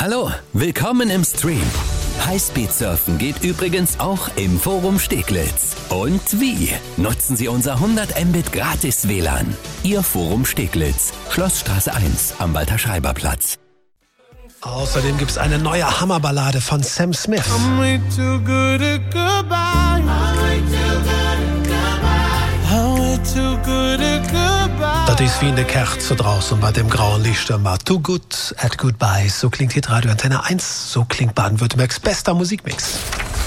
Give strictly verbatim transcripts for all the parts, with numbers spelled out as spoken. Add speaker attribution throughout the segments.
Speaker 1: Hallo, willkommen im Stream. Highspeed-Surfen geht übrigens auch im Forum Steglitz. Und wie? Nutzen Sie unser hundert Mbit gratis W L A N. Ihr Forum Steglitz, Schlossstraße eins am Walter-Schreiber-Platz.
Speaker 2: Außerdem gibt es eine neue Hammerballade von Sam Smith.
Speaker 3: I'm way too good at goodbye. I'm way too good at goodbye. I'm way too good at goodbye.
Speaker 2: Das ist wie eine Kerze draußen bei dem grauen Licht immer. Too good at goodbye. So klingt Hitradio Antenne eins. So klingt Baden-Württembergs bester Musikmix.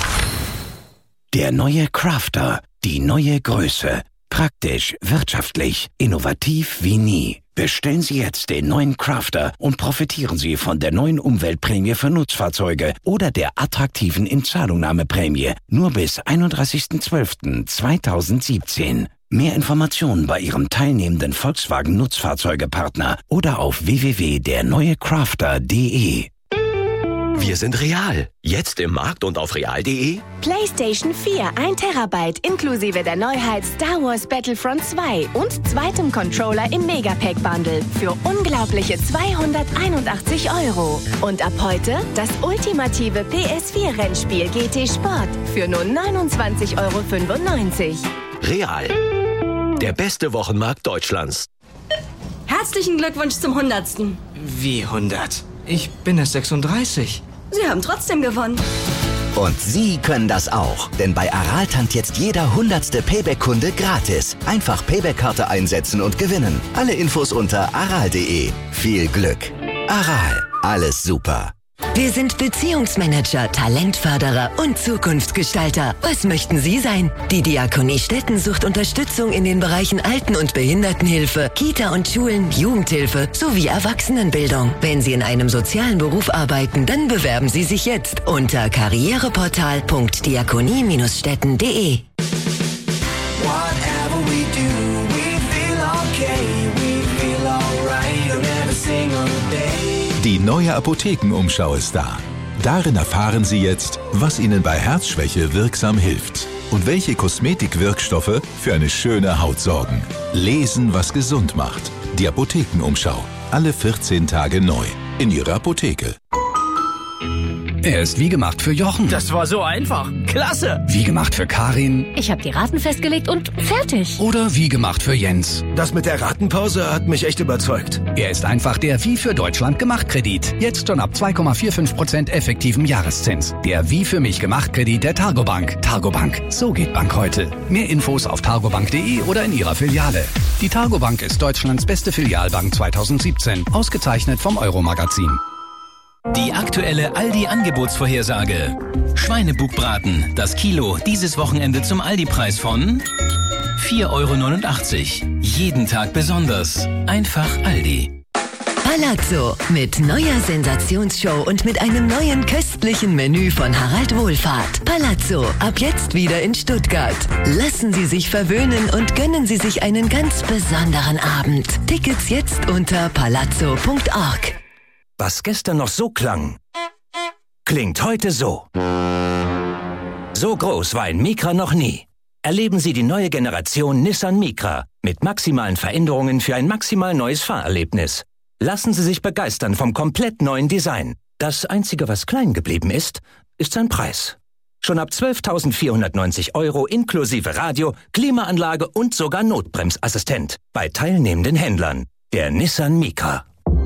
Speaker 4: Der neue Crafter. Die neue Größe. Praktisch, wirtschaftlich, innovativ wie nie. Bestellen Sie jetzt den neuen Crafter und profitieren Sie von der neuen Umweltprämie für Nutzfahrzeuge oder der attraktiven Inzahlungnahmeprämie nur bis einunddreißigsten zwölften zweitausendsiebzehn. Mehr Informationen bei Ihrem teilnehmenden Volkswagen Nutzfahrzeugepartner oder auf w w w punkt der neue crafter punkt de.
Speaker 5: Wir sind Real. Jetzt im Markt und auf real punkt de.
Speaker 6: PlayStation vier, ein Terabyte inklusive der Neuheit Star Wars Battlefront zwei und zweitem Controller im Megapack-Bundle für unglaubliche zweihunderteinundachtzig Euro. Und ab heute das ultimative P S vier Rennspiel G T Sport für nur neunundzwanzig Euro fünfundneunzig.
Speaker 5: Real. Der beste Wochenmarkt Deutschlands.
Speaker 7: Herzlichen Glückwunsch zum hundertsten.
Speaker 8: Wie hundert? Ich bin erst sechsunddreißig.
Speaker 7: Sie haben trotzdem gewonnen.
Speaker 9: Und Sie können das auch. Denn bei Aral tankt jetzt jeder hundertste Payback-Kunde gratis. Einfach Payback-Karte einsetzen und gewinnen. Alle Infos unter aral punkt de. Viel Glück. Aral. Alles super.
Speaker 10: Wir sind Beziehungsmanager, Talentförderer und Zukunftsgestalter. Was möchten Sie sein? Die Diakonie Stetten sucht Unterstützung in den Bereichen Alten- und Behindertenhilfe, Kita und Schulen, Jugendhilfe sowie Erwachsenenbildung. Wenn Sie in einem sozialen Beruf arbeiten, dann bewerben Sie sich jetzt unter karriereportal punkt diakonie Bindestrich stetten punkt de.
Speaker 11: Die neue Apothekenumschau ist da. Darin erfahren Sie jetzt, was Ihnen bei Herzschwäche wirksam hilft und welche Kosmetikwirkstoffe für eine schöne Haut sorgen. Lesen, was gesund macht. Die Apothekenumschau. Alle vierzehn Tage neu. In Ihrer Apotheke.
Speaker 1: Er ist wie gemacht für Jochen.
Speaker 8: Das war so einfach. Klasse.
Speaker 1: Wie gemacht für Karin.
Speaker 12: Ich habe die Raten festgelegt und fertig.
Speaker 1: Oder wie gemacht für Jens.
Speaker 8: Das mit der Ratenpause hat mich echt überzeugt.
Speaker 1: Er ist einfach der Wie für Deutschland gemacht Kredit. Jetzt schon ab zwei Komma fünfundvierzig Prozent effektivem Jahreszins. Der Wie für mich gemacht Kredit der Targobank. Targobank. So geht Bank heute. Mehr Infos auf targobank punkt de oder in Ihrer Filiale. Die Targobank ist Deutschlands beste Filialbank zweitausendsiebzehn. Ausgezeichnet vom Euro-Magazin. Die aktuelle Aldi-Angebotsvorhersage. Schweinebugbraten, das Kilo, dieses Wochenende zum Aldi-Preis von vier Euro neunundachtzig. Jeden Tag besonders. Einfach Aldi.
Speaker 10: Palazzo mit neuer Sensationsshow und mit einem neuen köstlichen Menü von Harald Wohlfahrt. Palazzo, ab jetzt wieder in Stuttgart. Lassen Sie sich verwöhnen und gönnen Sie sich einen ganz besonderen Abend. Tickets jetzt unter palazzo punkt org.
Speaker 4: Was gestern noch so klang, klingt heute so. So groß war ein Micra noch nie. Erleben Sie die neue Generation Nissan Micra mit maximalen Veränderungen für ein maximal neues Fahrerlebnis. Lassen Sie sich begeistern vom komplett neuen Design. Das Einzige, was klein geblieben ist, ist sein Preis. Schon ab zwölftausendvierhundertneunzig Euro inklusive Radio, Klimaanlage und sogar Notbremsassistent bei teilnehmenden Händlern. Der Nissan Micra.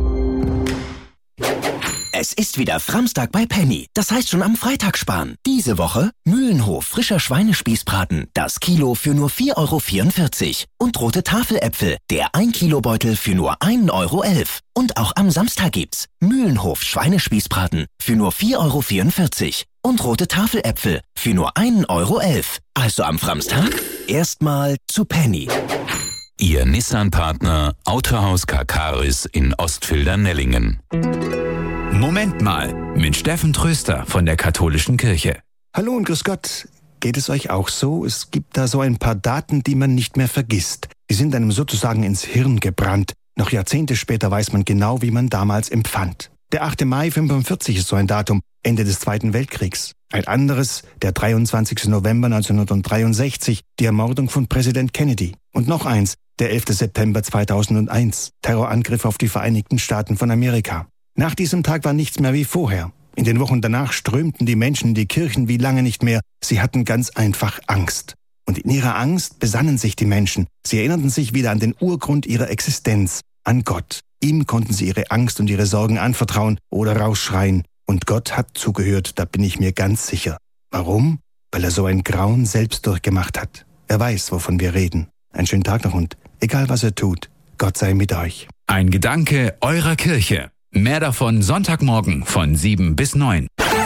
Speaker 9: Es ist wieder Framstag bei Penny. Das heißt schon am Freitag sparen. Diese Woche Mühlenhof frischer Schweinespießbraten. Das Kilo für nur vier Euro vierundvierzig. Und rote Tafeläpfel. Der ein Kilo Beutel für nur ein Euro elf. Und auch am Samstag gibt's Mühlenhof Schweinespießbraten für nur vier Euro vierundvierzig. Und rote Tafeläpfel für nur ein Euro elf. Also am Framstag erstmal zu Penny.
Speaker 11: Ihr Nissan-Partner Autohaus Kakaris in Ostfildern-Nellingen.
Speaker 13: Moment mal, mit Steffen Tröster von der Katholischen Kirche.
Speaker 14: Hallo und grüß Gott. Geht es euch auch so? Es gibt da so ein paar Daten, die man nicht mehr vergisst. Die sind einem sozusagen ins Hirn gebrannt. Noch Jahrzehnte später weiß man genau, wie man damals empfand. Der achte Mai fünfundvierzig ist so ein Datum, Ende des Zweiten Weltkriegs. Ein anderes, der dreiundzwanzigste November neunzehnhundertdreiundsechzig, die Ermordung von Präsident Kennedy. Und noch eins, der elfte September zweitausendeins, Terrorangriff auf die Vereinigten Staaten von Amerika. Nach diesem Tag war nichts mehr wie vorher. In den Wochen danach strömten die Menschen in die Kirchen wie lange nicht mehr. Sie hatten ganz einfach Angst. Und in ihrer Angst besannen sich die Menschen. Sie erinnerten sich wieder an den Urgrund ihrer Existenz, an Gott. Ihm konnten sie ihre Angst und ihre Sorgen anvertrauen oder rausschreien. Und Gott hat zugehört, da bin ich mir ganz sicher. Warum? Weil er so ein Grauen selbst durchgemacht hat. Er weiß, wovon wir reden. Einen schönen Tag noch und egal was er tut, Gott sei mit euch.
Speaker 13: Ein Gedanke eurer Kirche. Mehr davon Sonntagmorgen von sieben bis neun.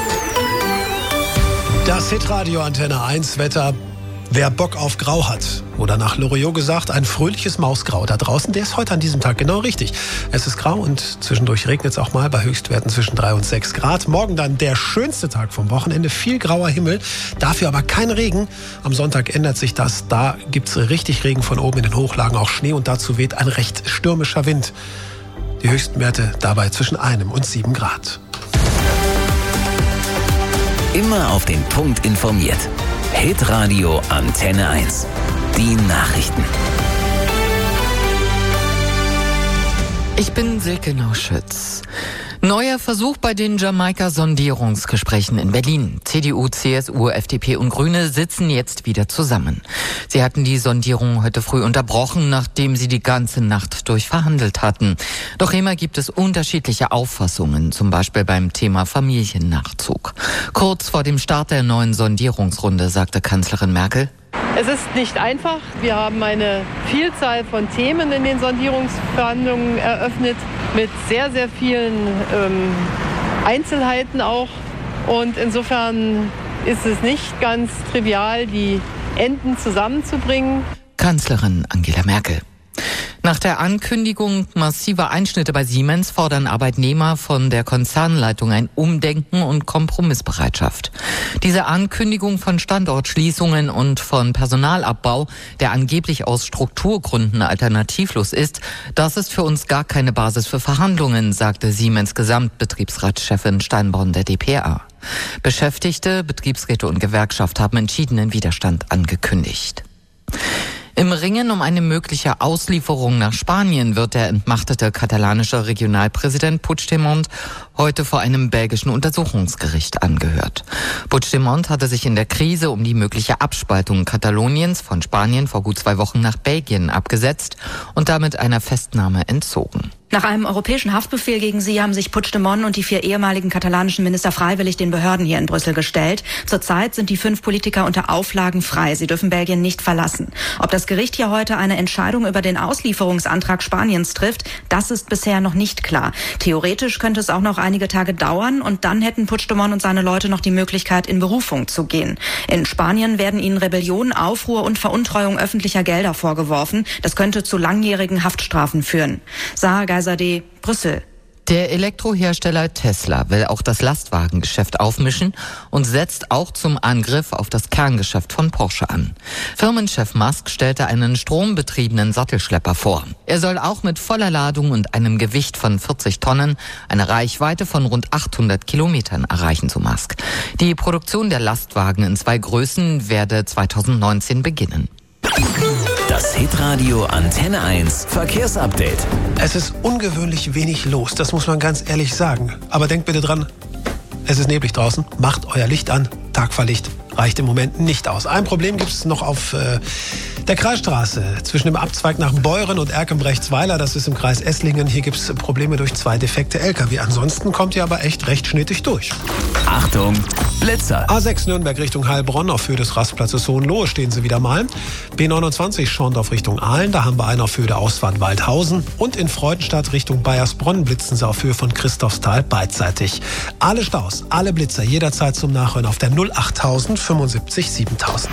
Speaker 2: Das Hitradio Antenne eins Wetter. Wer Bock auf Grau hat, oder nach Loriot gesagt, ein fröhliches Mausgrau da draußen, der ist heute an diesem Tag genau richtig. Es ist grau und zwischendurch regnet es auch mal bei Höchstwerten zwischen drei und sechs Grad. Morgen dann der schönste Tag vom Wochenende, viel grauer Himmel, dafür aber kein Regen. Am Sonntag ändert sich das, da gibt's richtig Regen von oben in den Hochlagen, auch Schnee und dazu weht ein recht stürmischer Wind. Die höchsten Werte dabei zwischen einem und sieben Grad.
Speaker 9: Immer auf den Punkt informiert. Hitradio Antenne eins. Die Nachrichten.
Speaker 15: Ich bin Silke Nauschütz. Neuer Versuch bei den Jamaika-Sondierungsgesprächen in Berlin. C D U, C S U, F D P und Grüne sitzen jetzt wieder zusammen. Sie hatten die Sondierung heute früh unterbrochen, nachdem sie die ganze Nacht durch verhandelt hatten. Doch immer gibt es unterschiedliche Auffassungen, zum Beispiel beim Thema Familiennachzug. Kurz vor dem Start der neuen Sondierungsrunde sagte Kanzlerin Merkel:
Speaker 16: Es ist nicht einfach. Wir haben eine Vielzahl von Themen in den Sondierungsverhandlungen eröffnet, mit sehr, sehr vielen ähm, Einzelheiten auch. Und insofern ist es nicht ganz trivial, die Enden zusammenzubringen.
Speaker 15: Kanzlerin Angela Merkel. Nach der Ankündigung massiver Einschnitte bei Siemens fordern Arbeitnehmer von der Konzernleitung ein Umdenken und Kompromissbereitschaft. Diese Ankündigung von Standortschließungen und von Personalabbau, der angeblich aus Strukturgründen alternativlos ist, das ist für uns gar keine Basis für Verhandlungen, sagte Siemens Gesamtbetriebsratschefin Steinborn der D P R. Beschäftigte, Betriebsräte und Gewerkschaft haben entschiedenen Widerstand angekündigt. Im Ringen um eine mögliche Auslieferung nach Spanien wird der entmachtete katalanische Regionalpräsident Puigdemont heute vor einem belgischen Untersuchungsgericht angehört. Puigdemont hatte sich in der Krise um die mögliche Abspaltung Kataloniens von Spanien vor gut zwei Wochen nach Belgien abgesetzt und damit einer Festnahme entzogen.
Speaker 17: Nach einem europäischen Haftbefehl gegen sie haben sich Puigdemont und die vier ehemaligen katalanischen Minister freiwillig den Behörden hier in Brüssel gestellt. Zurzeit sind die fünf Politiker unter Auflagen frei. Sie dürfen Belgien nicht verlassen. Ob das Gericht hier heute eine Entscheidung über den Auslieferungsantrag Spaniens trifft, das ist bisher noch nicht klar. Theoretisch könnte es auch noch einige Tage dauern und dann hätten Puigdemont und seine Leute noch die Möglichkeit, in Berufung zu gehen. In Spanien werden ihnen Rebellion, Aufruhr und Veruntreuung öffentlicher Gelder vorgeworfen. Das könnte zu langjährigen Haftstrafen führen. Sarah Geiserde, Brüssel.
Speaker 15: Der Elektrohersteller Tesla will auch das Lastwagengeschäft aufmischen und setzt auch zum Angriff auf das Kerngeschäft von Porsche an. Firmenchef Musk stellte einen strombetriebenen Sattelschlepper vor. Er soll auch mit voller Ladung und einem Gewicht von vierzig Tonnen eine Reichweite von rund achthundert Kilometern erreichen, so Musk. Die Produktion der Lastwagen in zwei Größen werde zweitausendneunzehn beginnen.
Speaker 9: Das Hitradio Antenne eins Verkehrsupdate.
Speaker 2: Es ist ungewöhnlich wenig los, das muss man ganz ehrlich sagen. Aber denkt bitte dran, es ist neblig draußen, macht euer Licht an. Tagfahrlicht reicht im Moment nicht aus. Ein Problem gibt es noch auf äh, der Kreisstraße zwischen dem Abzweig nach Beuren und Erkenbrechtsweiler. Das ist im Kreis Esslingen. Hier gibt es Probleme durch zwei defekte L K W. Ansonsten kommt ihr aber echt recht schnittig durch.
Speaker 9: Achtung, Blitzer.
Speaker 2: A sechs Nürnberg Richtung Heilbronn auf Höhe des Rastplatzes Hohenlohe stehen sie wieder mal. B neunundzwanzig Schorndorf Richtung Aalen, da haben wir einen auf Höhe der Ausfahrt Waldhausen. Und in Freudenstadt Richtung Bayersbronn blitzen sie auf Höhe von Christophsthal beidseitig. Alle Staus, alle Blitzer jederzeit zum Nachhören auf der null achttausend fünfundsiebzig siebentausend.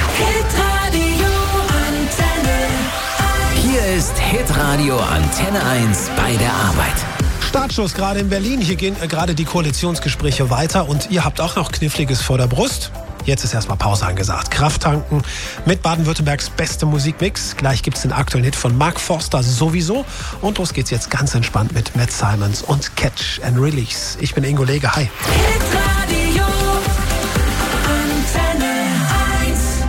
Speaker 9: Hitradio Antenne. Hier ist Hitradio Antenne eins bei der Arbeit.
Speaker 2: Startschuss gerade in Berlin. Hier gehen äh, gerade die Koalitionsgespräche weiter und ihr habt auch noch Kniffliges vor der Brust. Jetzt ist erstmal Pause angesagt. Kraft tanken mit Baden-Württembergs beste Musikmix. Gleich gibt's den aktuellen Hit von Mark Forster sowieso. Und los geht's jetzt ganz entspannt mit Matt Simons und Catch and Release. Ich bin Ingo Lege. Hi.
Speaker 3: Hitradio Antenne eins.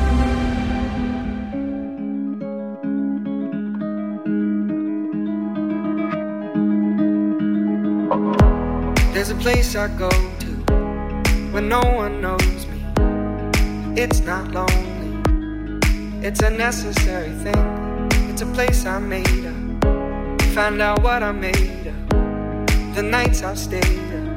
Speaker 18: place I go to when no one knows me. It's not lonely, it's a necessary thing. It's a place I made up, find out what I made of, the nights I've stayed up.